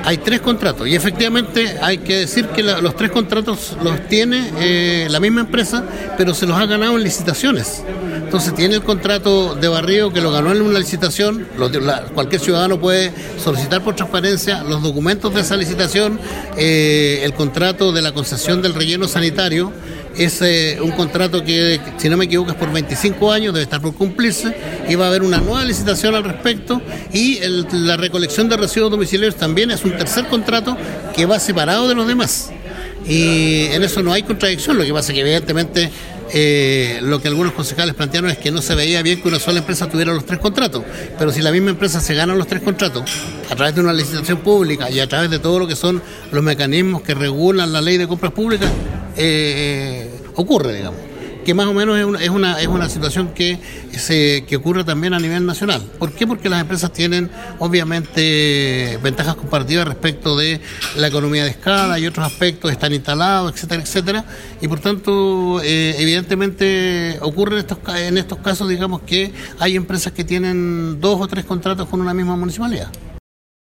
Hay 3 contratos y efectivamente hay que decir que los 3 contratos los tiene la misma empresa, pero se los ha ganado en licitaciones. Entonces tiene el contrato de barrido que lo ganó en una licitación, cualquier ciudadano puede solicitar por transparencia los documentos de esa licitación, el contrato de la concesión del relleno sanitario. Es un contrato que, si no me equivoco, es por 25 años, debe estar por cumplirse, y va a haber una nueva licitación al respecto, y la recolección de residuos domiciliarios también es un tercer contrato que va separado de los demás. Y en eso no hay contradicción, lo que pasa es que evidentemente lo que algunos concejales plantearon es que no se veía bien que una sola empresa tuviera los 3 contratos, pero si la misma empresa se gana los 3 contratos a través de una licitación pública y a través de todo lo que son los mecanismos que regulan la ley de compras públicas, ocurre, digamos, que más o menos es una situación que ocurre también a nivel nacional. ¿Por qué? Porque las empresas tienen obviamente ventajas comparativas respecto de la economía de escala y otros aspectos, están instalados, etcétera, etcétera, y por tanto evidentemente ocurre en estos casos, digamos, que hay empresas que tienen 2 o 3 contratos con una misma municipalidad.